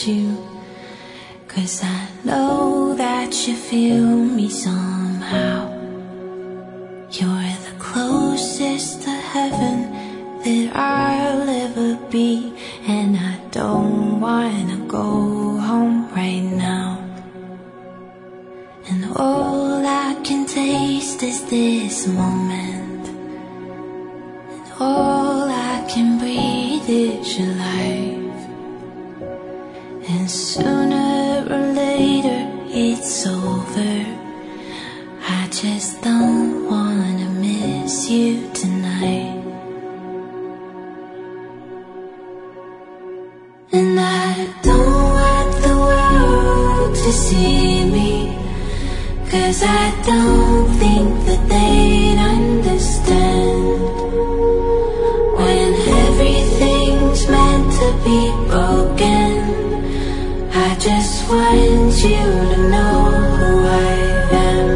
you, 'cause I know that you feel me somehow. You're the closest to heaven that I'll ever be, and I don't wanna go home right now. And all I can taste is this moment, and all I can breathe is your life. And sooner or later it's over. I just don't wanna miss you tonight. And I don't want the world to see me, 'cause I don't think that they'd understand. When everything's meant to be broken, I just want you to know who I am.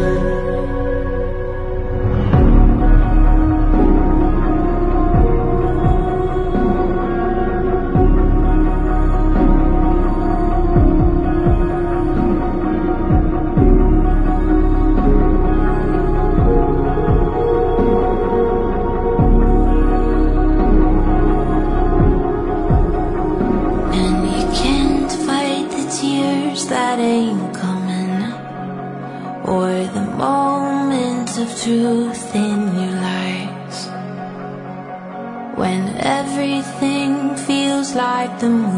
That ain't coming, or the moments of truth in your lies, when everything feels like the